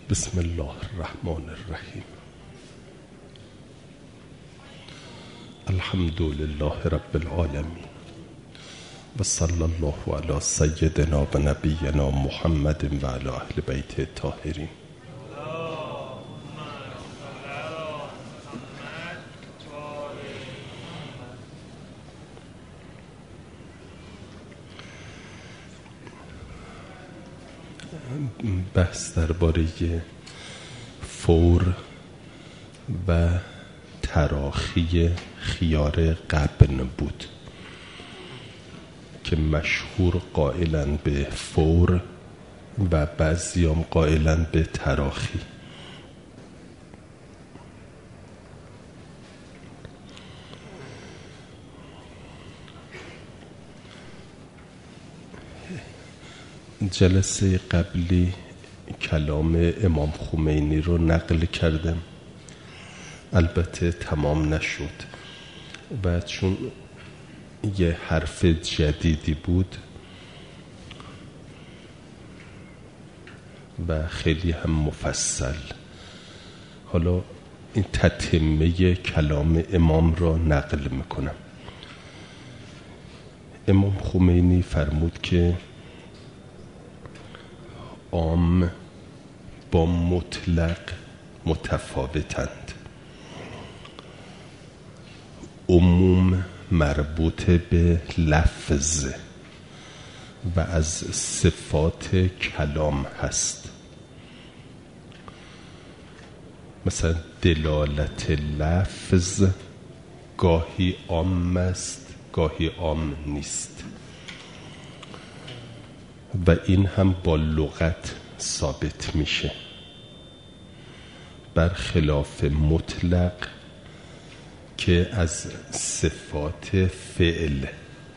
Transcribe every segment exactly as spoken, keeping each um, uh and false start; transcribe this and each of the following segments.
بسم الله الرحمن الرحیم. الحمد لله رب العالمین و صلی الله علی سیدنا و نبینا محمد و علی اهل بیت الطاهرین. بحث درباره فور و تراخی خیار غبن بود که مشهور قائلن به فور و بعضیام قائلن به تراخی. جلسه قبلی کلام امام خمینی رو نقل کردم، البته تمام نشد و چون یه حرف جدیدی بود و خیلی هم مفصل، حالا این تتمه کلام امام را نقل میکنم. امام خمینی فرمود که عام با مطلق متفاوتند. عموم مربوط به لفظ و از صفات کلام هست. مثلا دلالت لفظ گاهی عام است گاهی عام نیست و این هم با لغت ثابت میشه، برخلاف مطلق که از صفات فعل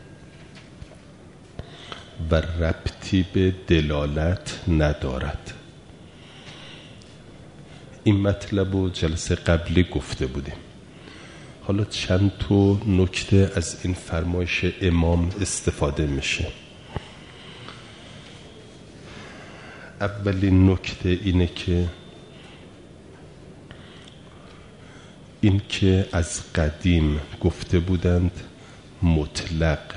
و ربطی به دلالت ندارد. این مطلب رو جلسه قبلی گفته بودیم. حالا چند تا نکته از این فرمایش امام استفاده میشه. اولین نکته اینه که این که از قدیم گفته بودند مطلق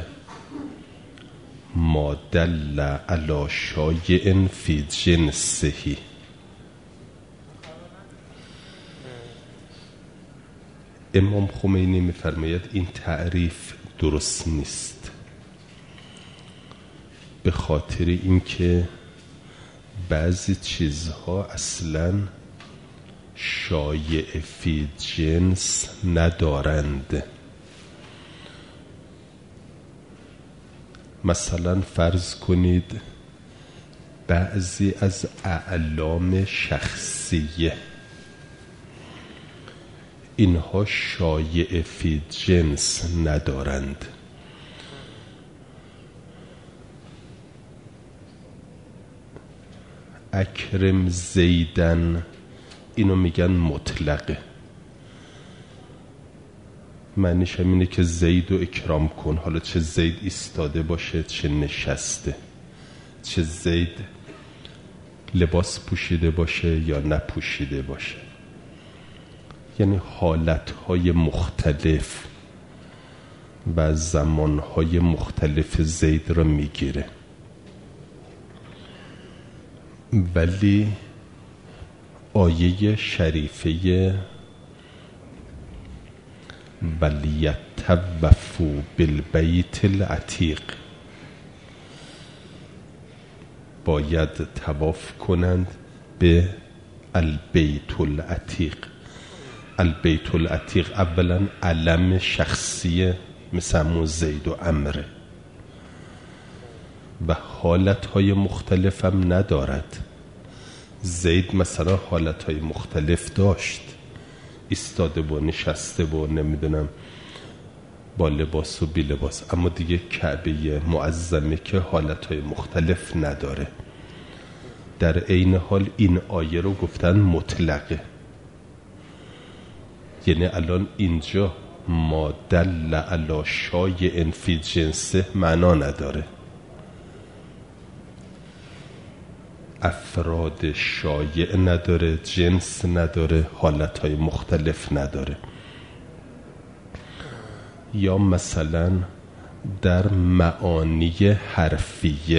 ما دل علی شایع فی جنسه، امام خمینی می‌فرماید این تعریف درست نیست، به خاطر اینکه بعضی چیزها اصلاً شایع فی جنس ندارند. مثلا فرض کنید بعضی از اعلام شخصیه اینها شایع فی جنس ندارند. اکرم زیدن اینو میگن مطلقه، معنیش هم اینه که زید رو اکرام کن، حالا چه زید ایستاده باشه چه نشسته، چه زید لباس پوشیده باشه یا نپوشیده باشه، یعنی حالتهای مختلف و زمانهای مختلف زید رو میگیره. ولی آیه شریفه ولیطوفوا بالبیت العتیق، باید طواف کنند به البیت العتیق. البیت العتیق اولا علم شخصیه مثل همون زید و عمره و حالتهای مختلف هم ندارد. زید مثلا حالتهای مختلف داشت، ایستاده و نشسته و نمیدونم با لباس و بی لباس، اما دیگه کعبه معظمه که حالتهای مختلف نداره. در عین حال این آیه رو گفتن مطلقه، یعنی الان اینجا ما دل علی شایع فی جنسه معنا نداره. افراد شایع نداره، جنس نداره، حالتهای مختلف نداره. یا مثلا در معانی حرفیه،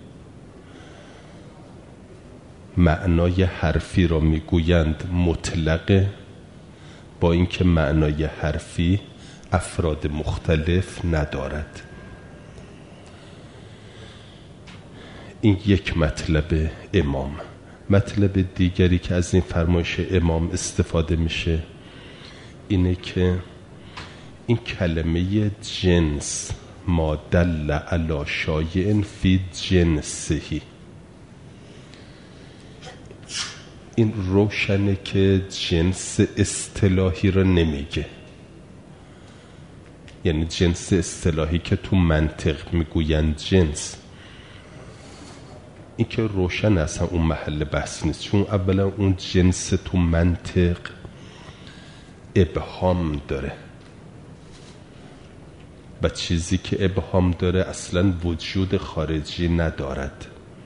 معنای حرفی را میگویند مطلقه، با اینکه معنای حرفی افراد مختلف ندارد. این یک مطلب امام. مطلب دیگری که از این فرمایش امام استفاده میشه اینه که این کلمه جنس ما دل علی شایع فی جنسهی، این روشنه که جنس اصطلاحی رو نمیگه، یعنی جنس اصطلاحی که تو منطق میگوین جنس، این که روشن اصلا اون محل بحث نیست، چون اولا اون جنس تو منطق ابهام داره و چیزی که ابهام داره اصلا وجود خارجی ندارد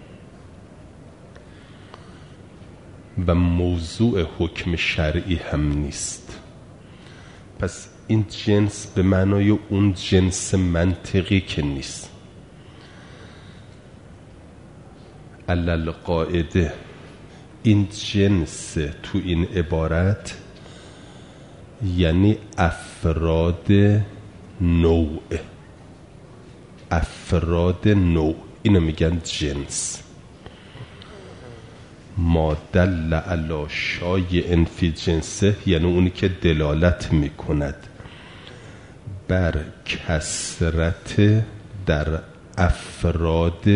و موضوع حکم شرعی هم نیست. پس این جنس به معنای اون جنس منطقی که نیست. علل قاعده این جنس تو این عبارت یعنی افراد نوع، افراد نوع، اینو میگن جنس. ما دل علی شایع فی جنسه یعنی اونی که دلالت میکند بر کثرت در افراد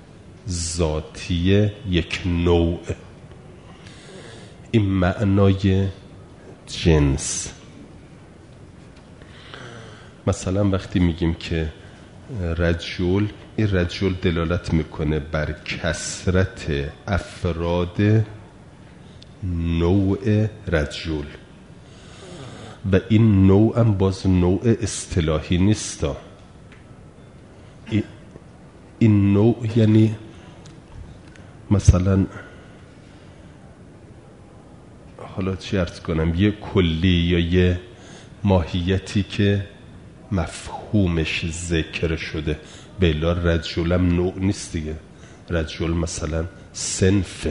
ذاتی یک نوع. این معنای جنس. مثلا وقتی میگیم که رجل، این رجل دلالت میکنه بر کثرت افراد نوع رجل و این نوع هم باز نوع اصطلاحی نیست. این نوع یعنی مثلا حالا چی عرض کنم، یه کلی یا یه ماهیتی که مفهومش ذکر شده. بلا رجل هم نوع نیست دیگه، رجل مثلا صنفه.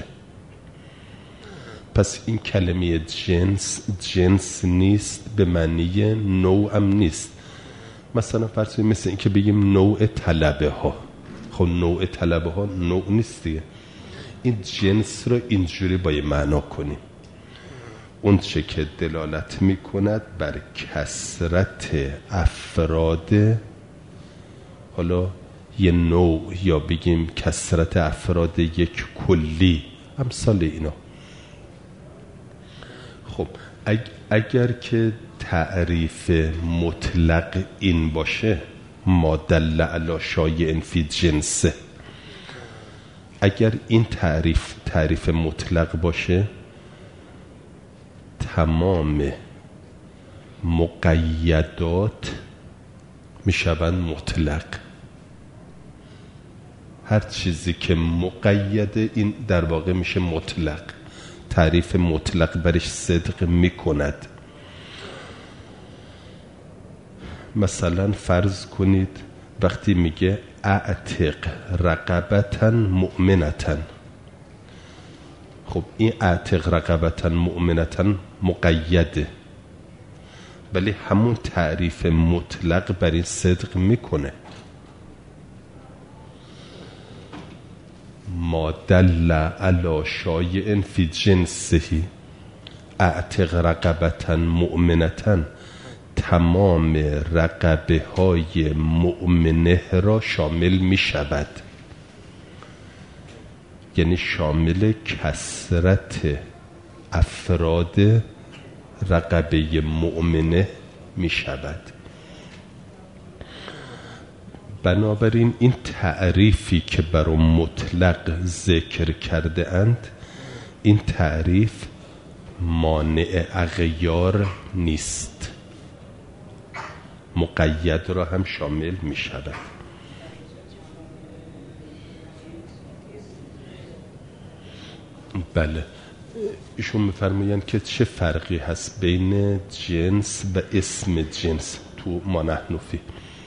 پس این کلمه جنس جنس نیست، به معنی نوع هم نیست. مثلا فرض کنیم مثل این که بگیم نوع طلبه ها، خب نوع طلبه ها نوع نیست دیگه. این جنس رو اینجوری باید معنا کنیم، اون چه که دلالت می کند بر کثرت افراد، حالا یه نوع یا بگیم کثرت افراد یک کلی، امثال اینا. خب اگر که تعریف مطلق این باشه، ما دل علی شایع فی جنسه، اگر این تعریف تعریف مطلق باشه تمام مقیدات میشوند مطلق. هر چیزی که مقیده این در واقع میشه مطلق، تعریف مطلق برش صدق میکند. مثلا فرض کنید وقتی میگه اعتق رقبتا مؤمنتا، خب این اعتق رقبتا مؤمنتا مقیده، ولی همون تعریف مطلق بر این صدق میکنه. ما دل علی شایع فی جنسه اعتق رقبتا مؤمنتا، تمام رقبه های مؤمنه را شامل می شود، یعنی شامل کثرت افراد رقبه مؤمنه می شود. بنابراین این تعریفی که برای مطلق ذکر کرده اند، این تعریف مانع اغیار نیست، مقید را هم شامل می شود. بله، ایشون میفرمایند که چه فرقی هست بین جنس و اسم جنس تو ما نحن فی.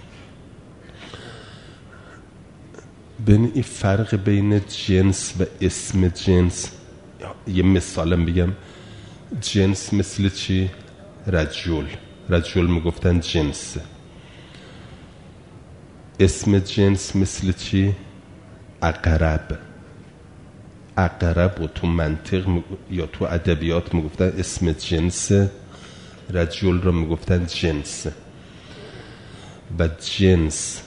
بین این فرق بین جنس و اسم جنس یه مثالم بگم. جنس مثل چی؟ رجل، رجل میگفتن جنس. اسم جنس مثل چی؟ عقرب. عقرب و تو منطق یا تو ادبیات میگفتن اسم جنس، رجل رو میگفتن جنس. و جنس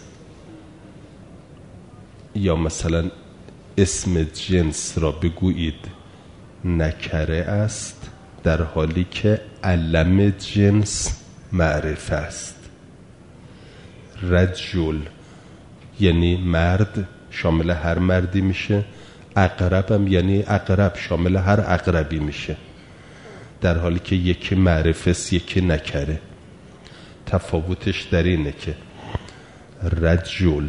یا مثلا اسم جنس را بگویید نکره است در حالی که علم جنس معرفه است. رجل یعنی مرد، شامل هر مردی میشه. عقرب هم یعنی عقرب، شامل هر عقربی میشه، در حالی که یکی معرفه است یکی نکره. تفاوتش در اینه که رجل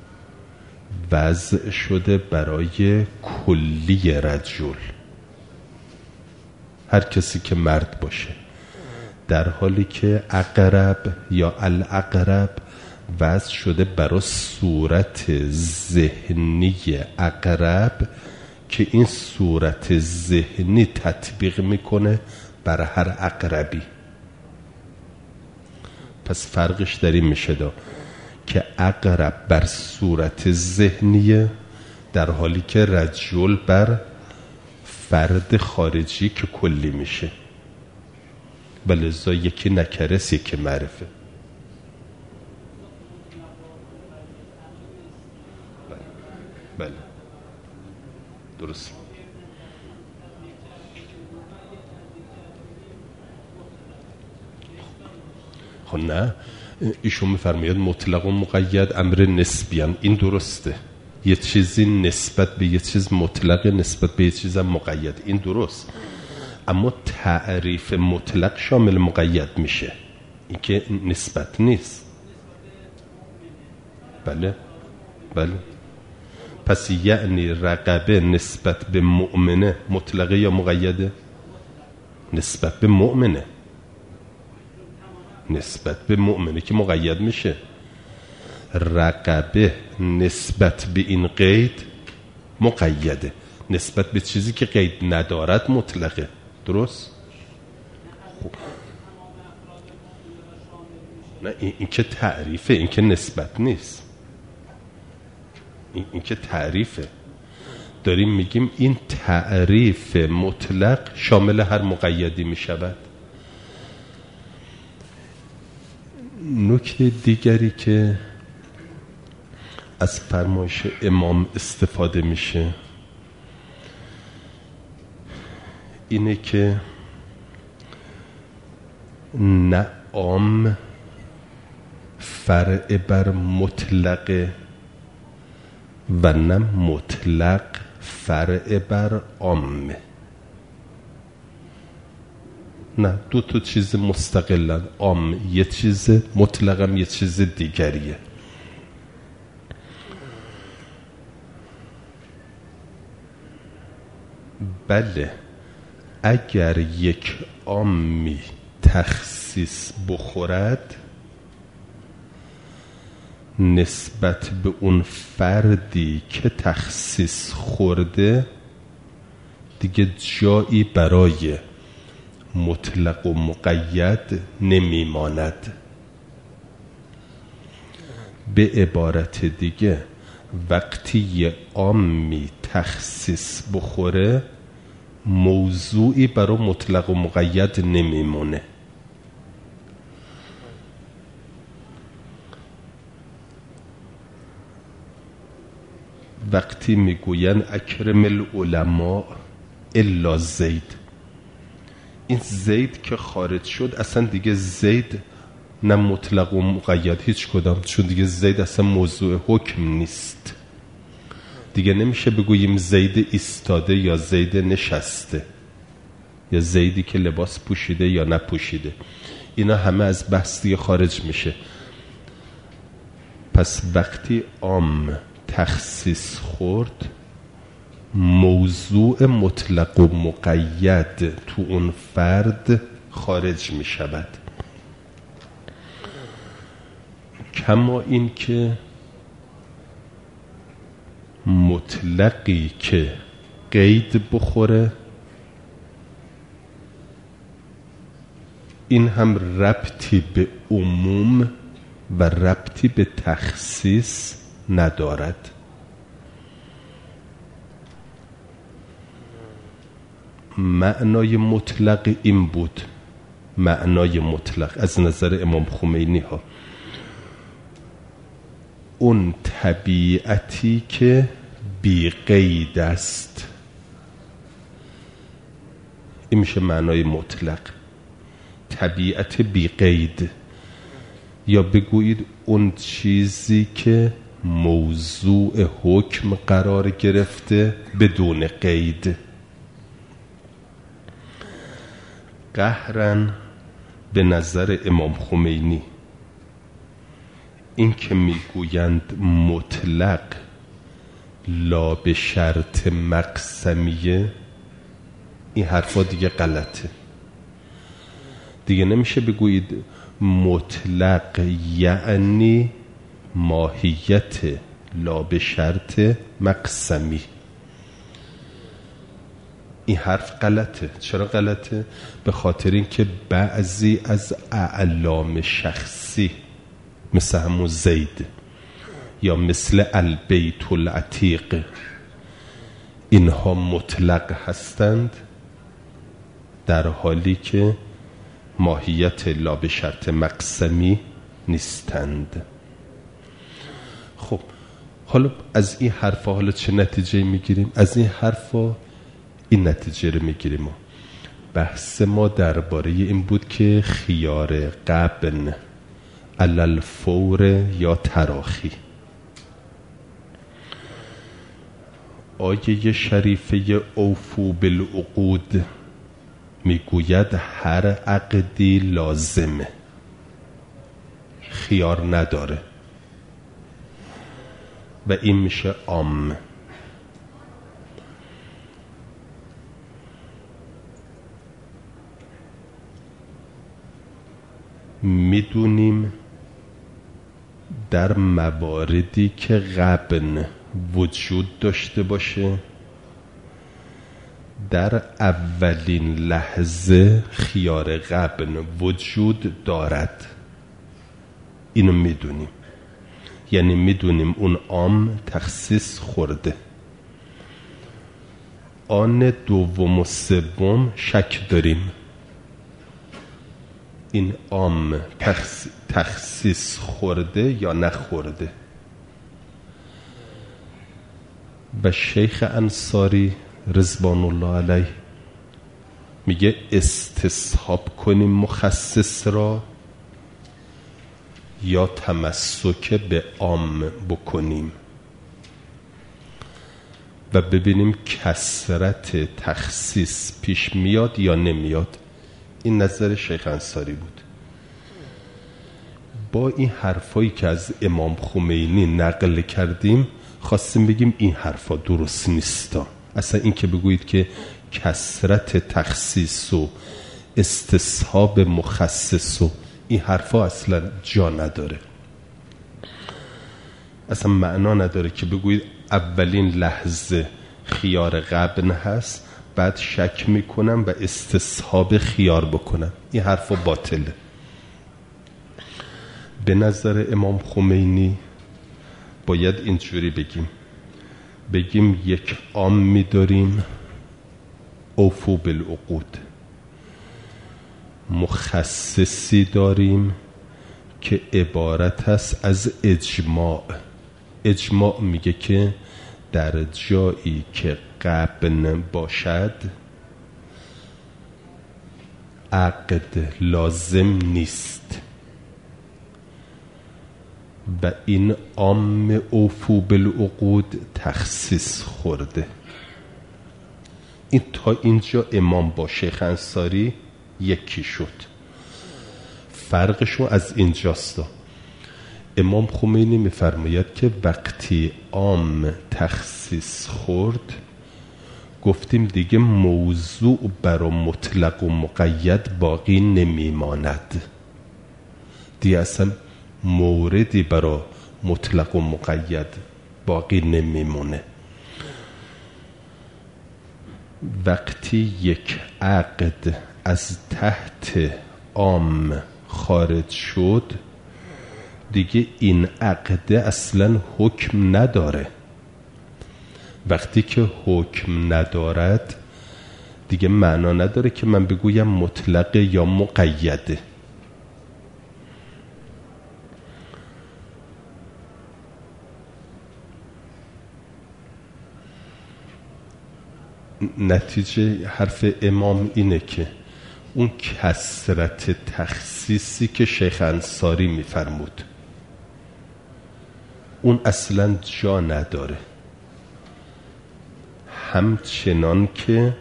وضع شده برای کلی رجل، هر کسی که مرد باشه، در حالی که عقرب یا العقرب وضع شده برای صورت ذهنی عقرب که این صورت ذهنی تطبیق میکنه بر هر عقربی. پس فرقش در این میشه دا که عقرب بر صورت ذهنیه، در حالی که رجل بر فرد خارجی که کلی میشه. بلذا یکی نکرس یکی معرفه. بله درست. خب نه، ایشون میفرماید مطلق و مقید امر نسبیان. این درسته، یه چیزی نسبت به یه چیز مطلق، نسبت به یه چیز مقید، این درست. اما تعریف مطلق شامل مقید میشه، این که نسبت نیست. بله بله. پس یعنی رقبه نسبت به مؤمنه مطلقه یا مقیده؟ نسبت به مؤمنه، نسبت به مؤمنه که مقید میشه. رقبه نسبت به این قید مقیده، نسبت به چیزی که قید ندارد مطلقه. درست؟ نه این, این که تعریفه، این که نسبت نیست. این, این که تعریفه. داریم میگیم این تعریف مطلق شامل هر مقیدی میشود. نکته دیگری که از فرمایش امام استفاده میشه اینه که نه عام فرع بر مطلق و نه مطلق فرع بر عام. نه، دو تا چیز مستقلن. عام یه چیز، مطلقم یه چیز دیگریه. بله، اگر یک عامی تخصیص بخورد نسبت به اون فردی که تخصیص خورده دیگه جایی برای مطلق و مقید نمیماند. به عبارت دیگه وقتی یه عامی تخصیص بخوره موضوعی برای مطلق و مقید نمیمونه. وقتی میگوین اکرم العلماء الا زید، این زید که خارج شد اصلا دیگه زید نه مطلق و مقید هیچ کدام، چون دیگه زید اصلا موضوع حکم نیست. دیگه نمیشه بگوییم زید ایستاده یا زید نشسته یا زیدی که لباس پوشیده یا نپوشیده. اینا همه از بحث دیگه خارج میشه. پس وقتی عام تخصیص خورد موضوع مطلق و مقید تو اون فرد خارج می شود. کما این که مطلقی که قید بخوره این هم ربطی به عموم و ربطی به تخصیص ندارد. معنای مطلق این بود، معنای مطلق از نظر امام خمینی ها اون طبیعتی که بی قید است، این میشه معنای مطلق، طبیعت بی قید. یا بگویید اون چیزی که موضوع حکم قرار گرفته بدون قید. قهرن به نظر امام خمینی این که میگویند مطلق لا به شرط مقسمیه، این حرفا دیگه غلطه. دیگه نمیشه بگویید مطلق یعنی ماهیت لا به شرط مقسمی. این حرف غلطه. چرا غلطه؟ به خاطر اینکه بعضی از اعلام شخصی مثل همون زید یا مثل البیت العتیق اینها مطلق هستند در حالی که ماهیت لا به شرط مقسمی نیستند. خب حالا از این حرفا حالا چه نتیجه میگیریم؟ از این حرفا این نتیجه رو میگیریم. بحث ما درباره این بود که خیار غبن علل فور یا تراخی. آیه شریفه اوفو بالعقود میگوید هر عقدی لازمه، خیار نداره و این میشه عام. میدونیم در مواردی که غبن وجود داشته باشه در اولین لحظه خیار غبن وجود دارد. اینو میدونیم، یعنی میدونیم اون عام تخصیص خورده. آن دوم و سوم شک داریم این عام تخصیص خورده یا نخورده. و شیخ انصاری رضوان الله علیه میگه استصحاب کنیم مخصص را یا تمسک به عام بکنیم و ببینیم کثرت تخصیص پیش میاد یا نمیاد. این نظر شیخ انصاری بود. با این حرفایی که از امام خمینی نقل کردیم خواستیم بگیم این حرفا درست نیستا. اصلا این که بگویید که کثرت تخصیص و استصحاب مخصص و این حرفا اصلا جا نداره، اصلا معنا نداره که بگویید اولین لحظه خیار غبن هست بعد شک میکنم و استصحاب خیار بکنم. این حرفا باطله. به نظر امام خمینی باید اینجوری بگیم بگیم یک عام می‌داریم اوفو بالعقود، مخصصی داریم که عبارت است از اجماع. اجماع میگه که در جایی که غبن باشد عقد لازم نیست و این عام اوفو بالعقود تخصیص خورده. این تا اینجا امام با شیخ انصاری یکی شد. فرقشون از اینجاست. امام خمینی میفرماید که وقتی عام تخصیص خورد گفتیم دیگه موضوع برای مطلق و مقید باقی نمیماند، دیگه اصلا موردی برای مطلق و مقید باقی نمیمونه. وقتی یک عقد از تحت عام خارج شد دیگه این عقد اصلا حکم نداره. وقتی که حکم ندارد دیگه معنا نداره که من بگویم مطلق یا مقیده. نتیجه حرف امام اینه که اون کثرت تخصیصی که شیخ انصاری میفرمود اون اصلا جا نداره، همچنان که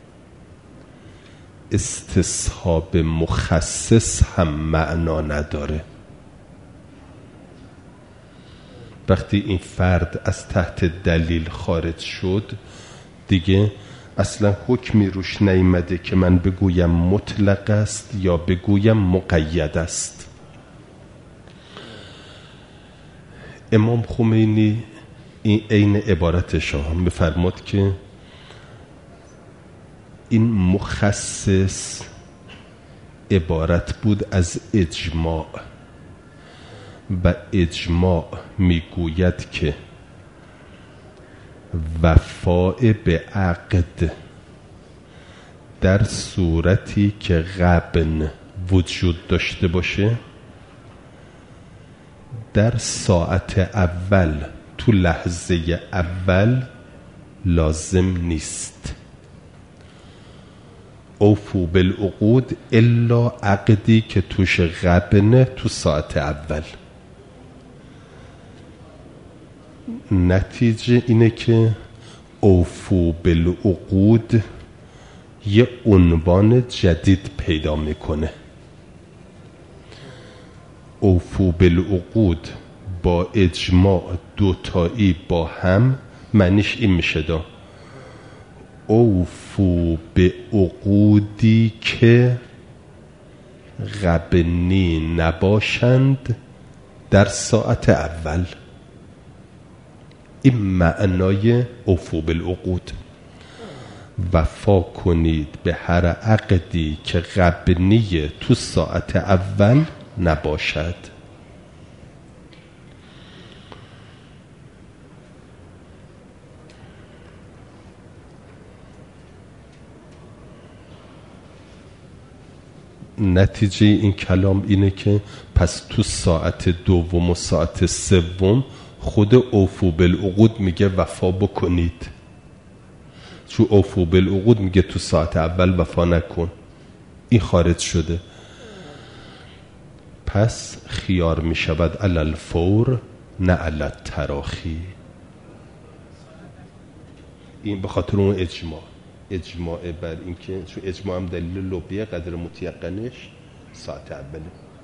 استصحاب مخصص هم معنا نداره. وقتی این فرد از تحت دلیل خارج شد دیگه اصلا حکمی روش نیامده که من بگویم مطلق است یا بگویم مقید است. امام خمینی این عین عبارتش هم بفرماد که این مخصص عبارت بود از اجماع و اجماع میگوید که وفاء به عقد در صورتی که غبن وجود داشته باشه در ساعت اول تو لحظه اول لازم نیست. اوفو بالعقود الا عقدی که توش غبنه تو ساعت اول. نتیجه اینه که اوفو بالعقود یه عنوان جدید پیدا میکنه. اوفو بالعقود با اجماع دوتایی با هم معنیش این میشه دا اوفو به عقودی که غبنی نباشند در ساعت اول. این معنای اوفو بالعقود، وفا کنید به هر عقدی که غبنی تو ساعت اول نباشد. نتیجه این کلام اینه که پس تو ساعت دوم و ساعت سوم خود اوفو بالعقود میگه وفا بکنید، چون اوفو بالعقود میگه تو ساعت اول وفا نکن. این خارج شده، پس خیار میشود علی الفور نه علی التراخی. این به خاطر اون اجماع اجماع بر این که چون اجماع هم دلیل لوبیه قدر متیقنش ساعت اوله.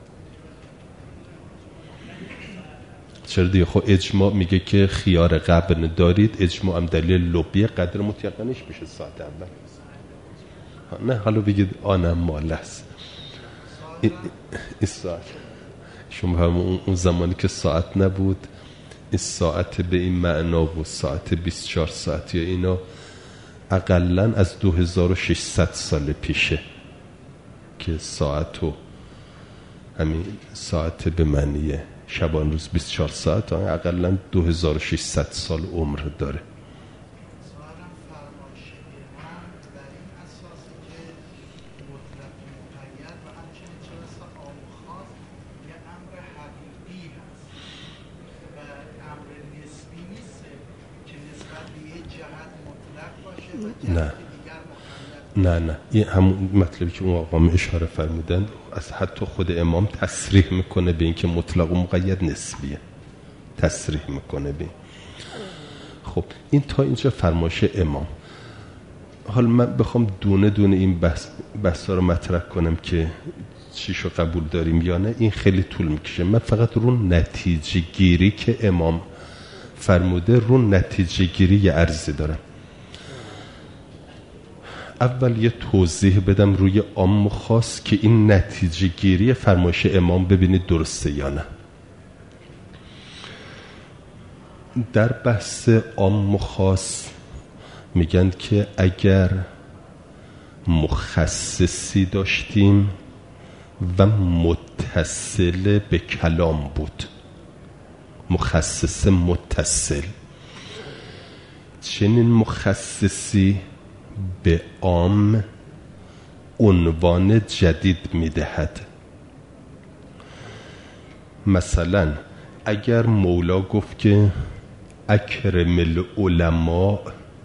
چرا دیگه؟ خب اجماع میگه که خیار غبن دارید، اجماع هم دلیل لوبیه قدر متیقنش میشه ساعت اول. نه حالا بگید آنم مال است این ساعت. شما هم اون زمانی که ساعت نبود این ساعت به این معنا بود، ساعت بیست و چهار ساعت یا اینا اقلن از دو هزار و ششصد سال پیشه که ساعتو همین ساعت به معنی شبان روز بیست و چهار ساعت اقلن دو هزار و ششصد سال عمر داره. نه نه نه این همون مطلبی که اون آقام اشاره فرمودن از حتی خود امام تصریح میکنه به این که مطلق و مقید نسبیه، تصریح میکنه به این. خب این تا اینجا فرمایش امام. حالا من بخوام دونه دونه این بحث بحثا رو مطرح کنم که چیشو قبول داریم یا نه این خیلی طول میکشه. من فقط رو نتیجه گیری که امام فرموده رو نتیجه گیری یه عرضی دارم. اول یه توضیح بدم روی عام و خاص که این نتیجه گیری فرمایش امام ببینید درسته یا نه. در بحث عام و خاص میگن که اگر مخصصی داشتیم و متصل به کلام بود، مخصص متصل، چنین مخصصی به عام عنوان جدید میدهد. مثلا اگر مولا گفت که اکرم العلماء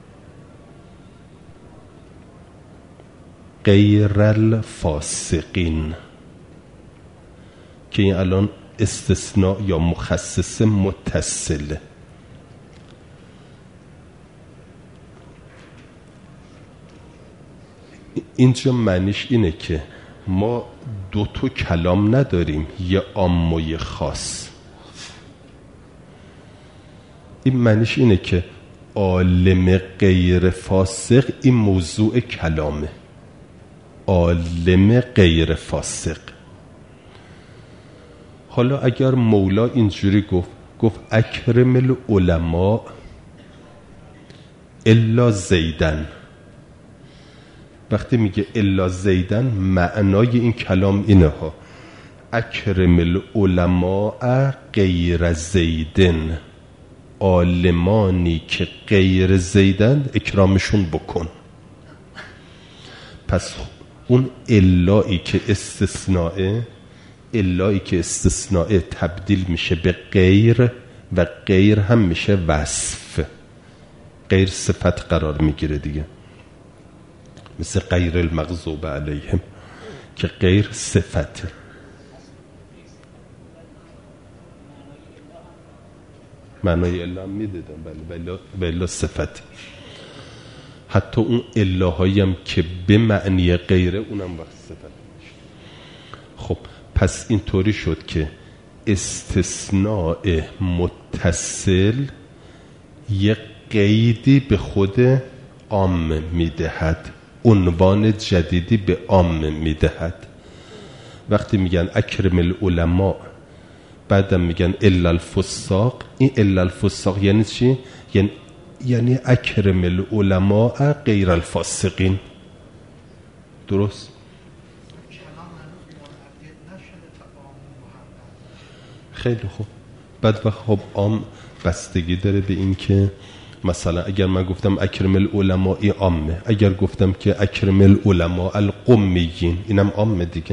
غیر الفاسقین، که این الان استثناء یا مخصص متصل، اینجا معنیش اینه که ما دو تا کلام نداریم، یه عام و یه خاص. این معنیش اینه که عالم غیر فاسق این موضوع کلامه، عالم غیر فاسق. حالا اگر مولا اینجوری گفت گفت اکرم العلماء الا زیدن، وقتی میگه الا زیدن معنای این کلام اینه ها، اکرم العلماء غیر زیدن، عالمانی که غیر زیدن اکرامشون بکن. پس اون الایی که استثناء، الایی که استثناء تبدیل میشه به غیر و غیر هم میشه وصف، غیر صفت قرار میگیره دیگه، مثل غیر المغضوب علیهم که غیر صفته. معنای الا هم میدیدم، بله بله صفت. حتی اون الهایی هم که به معنی غیره اونم وقت صفت میشه. خب پس اینطوری شد که استثناء متصل یک قیدی به خود عام میدهد، عنوان جدیدی به عام میدهد. وقتی میگن اکرم العلماء بعدم میگن الا الفساق، این الا الفساق یعنی چی؟ یعنی یعنی اکرم العلماء غیر الفاسقین. درست؟ خیلی خوب. بعد وقت خب عام بستگی داره به این که مثلا اگر من گفتم اکرم العلماء ای عامه، اگر گفتم که اکرم العلماء القمیین اینم عامه دیگه،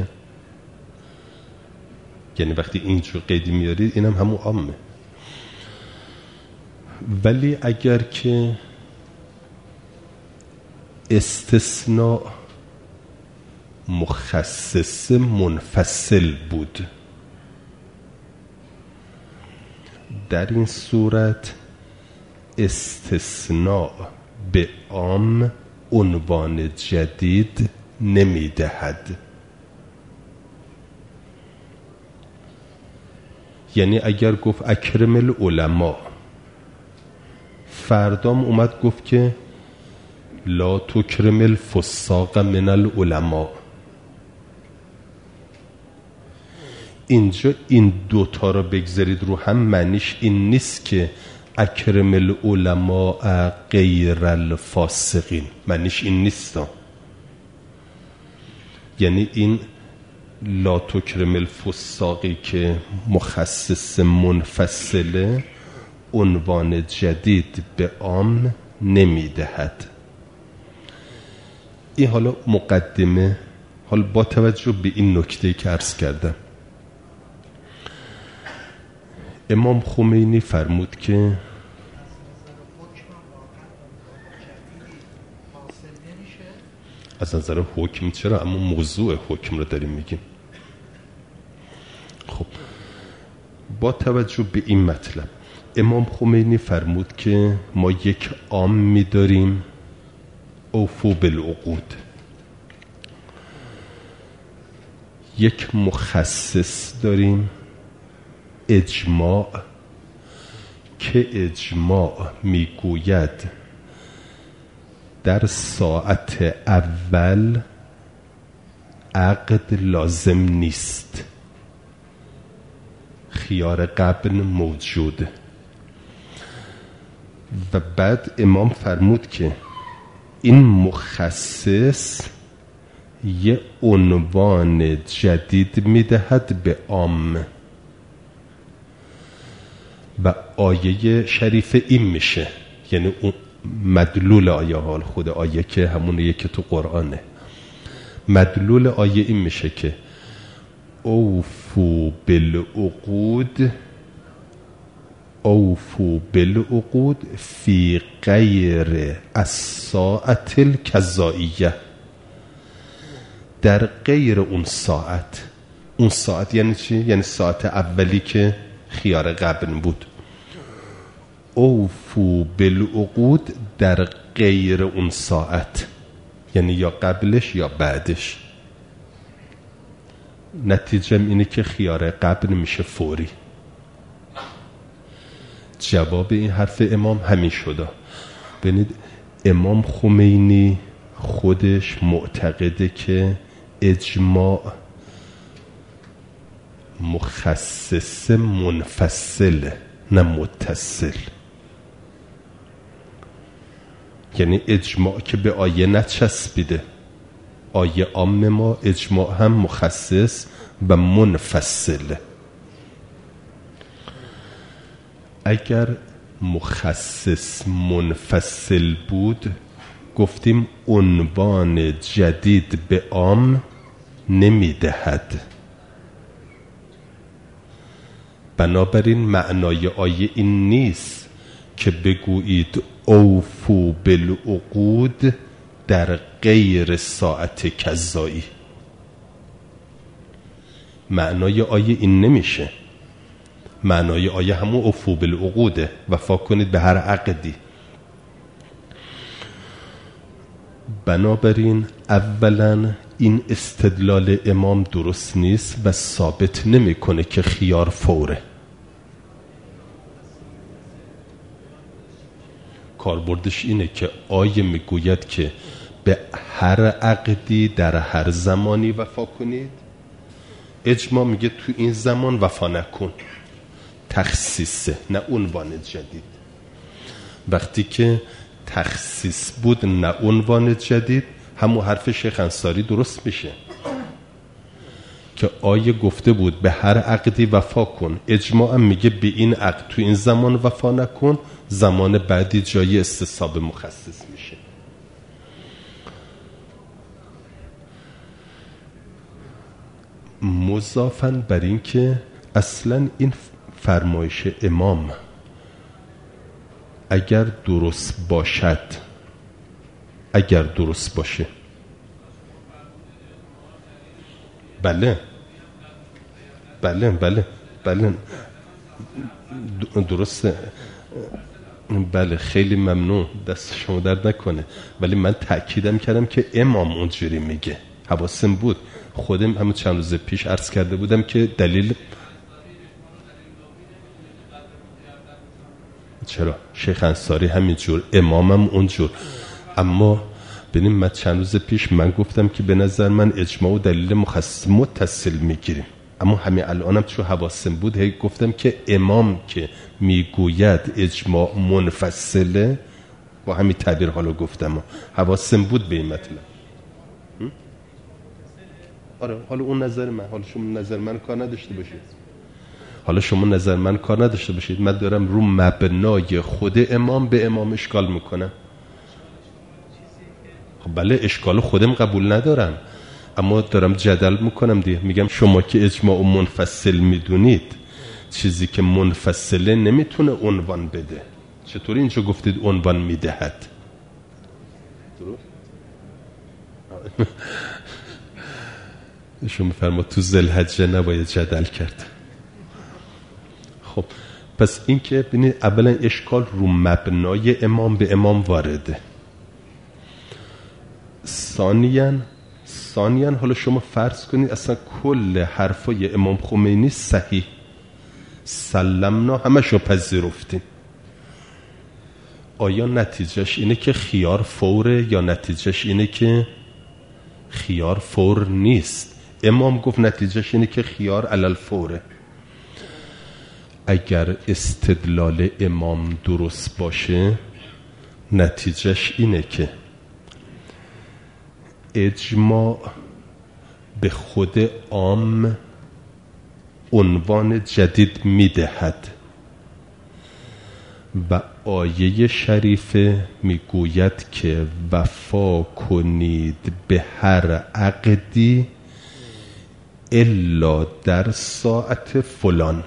یعنی وقتی اینجور قیدی میارید اینم همون عامه. ولی اگر که استثناء مخصص منفصل بود، در این صورت استثناء به عام عنوان جدید نمیدهد. یعنی اگر گفت اکرم العلماء، فردام اومد گفت که لا تکرم الفساق من العلماء، اینجا این دوتا رو بگذارید رو هم، معنیش این نیست که اکرم العلماء غیر الفاسقین، معنیش این نیست. یعنی این لا تکرم الفساقی که مخصص منفصله عنوان جدید به عام نمیدهد. این حالا مقدمه. حالا با توجه به این نکته که عرض کردم، امام خمینی فرمود که از نظر حکم چرا، اما موضوع حکم رو داریم میگیم. خب با توجه به این مطلب امام خمینی فرمود که ما یک عام می‌داریم اوفو بالعقود، یک مخصص داریم اجماع، که اجماع میگوید در ساعت اول عقد لازم نیست، خیار قبل موجود. و بعد امام فرمود که این مخصص یه عنوان جدید میدهد به عام و آیه شریف این میشه، یعنی اون مدلول آیه، حال خود آیه که همونه که تو قرآنه، مدلول آیه این میشه که اوفو بالعقود، اوفو بالعقود فی غیر الساعت الکذائیه، در غیر اون ساعت. اون ساعت یعنی چی؟ یعنی ساعت اولی که خیار قبل بود. اوفو بالعقود در غیر اون ساعت، یعنی یا قبلش یا بعدش. نتیجه اینه که خیار قبل میشه فوری. جواب این حرف امام همین شده. ببینید امام خمینی خودش معتقده که اجماع مخصص منفصل نه متصل، یعنی اجماع که به آیه نچسبیده. آیه عام ما اجماع هم مخصص و منفصل. اگر مخصص منفصل بود گفتیم عنوان جدید به عام نمیدهد. بنابراین معنای آیه این نیست که بگویید اوفو بالعقود در غیر ساعت کذایی. معنای آیه این نمیشه. معنای آیه همون اوفو بالعقوده، وفا کنید به هر عقدی. بنابراین اولا این استدلال امام درست نیست و ثابت نمیکنه که خیار فوره. کاربردش اینه که آیه میگوید که به هر عقدی در هر زمانی وفا کنید، اجماع میگه تو این زمان وفا نکن. تخصیصه نه عنوان جدید. وقتی که تخصیص بود نه عنوان جدید، همون حرف شیخ انصاری درست میشه که آیه گفته بود به هر عقدی وفا کن، اجماع هم میگه به این عقد تو این زمان وفا نکن، زمان بعدی جای استصحاب مخصص میشه. مضافاً بر این که اصلا این فرمایش امام اگر درست باشد، اگر درست باشه، بله بله بله بله درسته، بله خیلی ممنون، دست شما درد نکنه، ولی من تأکیدم کردم که امام اونجوری میگه. حواسم بود، خودم همون چند روز پیش عرض کرده بودم که دلیل چرا شیخ انصاری همینجور، امامم اونجور. اما ببینیم من چند روز پیش من گفتم که به نظر من اجماع و دلیل مخصص متصل میگیریم، اما همین الانم چون حواسم بود هی گفتم که امام که میگوید اجماع منفصله، با همین تعبیر حالا گفتم، حواسم بود به این مطلب. آره حالا اون نظر من، حالا شما نظر من کار نداشته باشید، حالا شما نظر من کار نداشته باشید، من دارم رو مبنای خود امام به امام اشکال میکنم. خب بله اشکال خودم قبول ندارم، اما دارم جدل میکنم دیگه. میگم شما که اجماع منفصل میدونید، چیزی که منفصله نمیتونه عنوان بده. چطوری اینجا گفتید عنوان میدهد؟ درست؟ شما فرمود تو ذوالحجه نباید جدل کرد. خب پس این که ببینید اولا اشکال رو مبنای امام به امام وارده. ثانیاً ثانیاً حالا شما فرض کنید اصلا کل حرفای امام خمینی صحیح، سلمنا همشو پذیرفتیم، آیا نتیجهش اینه که خیار فوره یا نتیجهش اینه که خیار فور نیست؟ امام گفت نتیجهش اینه که خیار علل فوره. اگر استدلال امام درست باشه نتیجهش اینه که اجماع به خود عام عنوان جدید میدهد و آیه شریفه میگوید که وفا کنید به هر عقدی الا در ساعت فلان.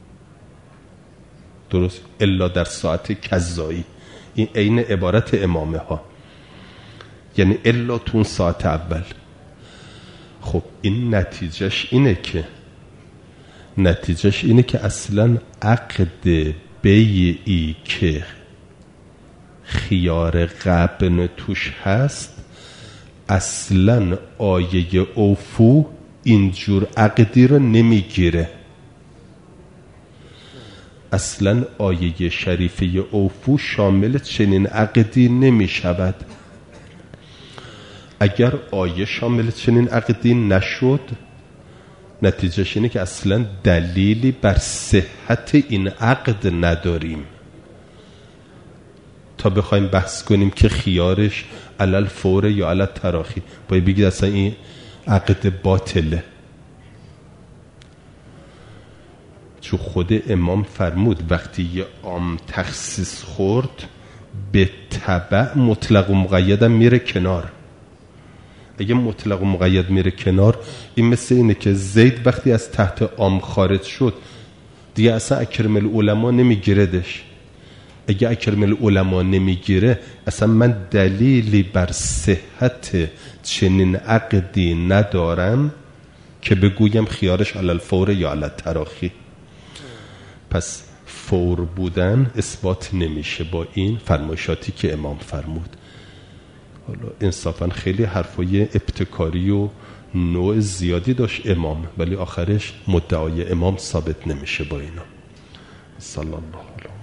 درست؟ الا در ساعت کذایی. این عین عبارت امامه ها، یعنی الا تو اون ساعت اول. خب این نتیجهش اینه که نتیجهش اینه که اصلا عقد بیعی که خیار غبن توش هست اصلا آیه اوفو اینجور عقدی رو نمیگیره. اصلا آیه شریفه اوفو شامل چنین عقدی نمی شود. اگر آیه شامل چنین عقدی نشد نتیجهش اینه که اصلا دلیلی بر صحت این عقد نداریم تا بخوایم بحث کنیم که خیارش علل فوره یا علل تراخی. باید بگید اصلا این عقد باطله، چون خود امام فرمود وقتی یه عام تخصیص خورد به تبع مطلق و مقیدم میره کنار. اگه مطلق و مقید میره کنار این مثل اینه که زید وقتی از تحت عام خارج شد دیگه اصلا اکرم العلماء نمیگیردش. اگه اکرم العلماء نمیگیره اصلا من دلیلی بر صحت چنین عقدی ندارم که بگویم خیارش علل فور یا علل تراخی. پس فور بودن اثبات نمیشه با این فرمایشاتی که امام فرمود. حالا انصافا خیلی حرفای ابتکاری و نوع زیادی داشت امام، ولی آخرش مدعای امام ثابت نمیشه با اینا. صلی الله علیه